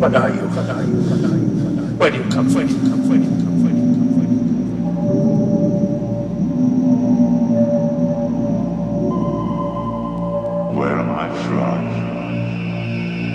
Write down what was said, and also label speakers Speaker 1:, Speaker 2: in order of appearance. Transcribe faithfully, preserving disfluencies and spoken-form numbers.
Speaker 1: What are you? What are you? What are you? Where do you come from? Where do you come from? Where do you come from?